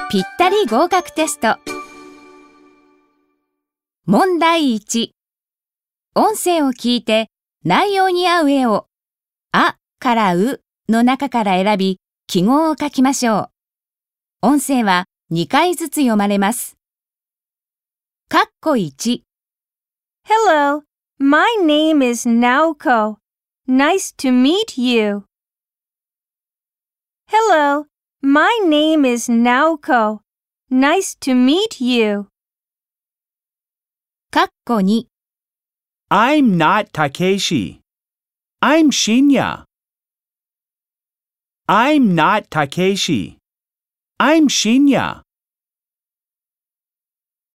ぴったり合格テスト。問題1。音声を聞いて内容に合う絵をあからうの中から選び記号を書きましょう。音声は2回ずつ読まれます。括弧1。 Hello, my name is Naoko. Nice to meet you. Hello, my name is Naoko. Nice to meet you. 括弧2。 I'm not Takeshi. I'm Shinya. I'm not Takeshi. I'm Shinya.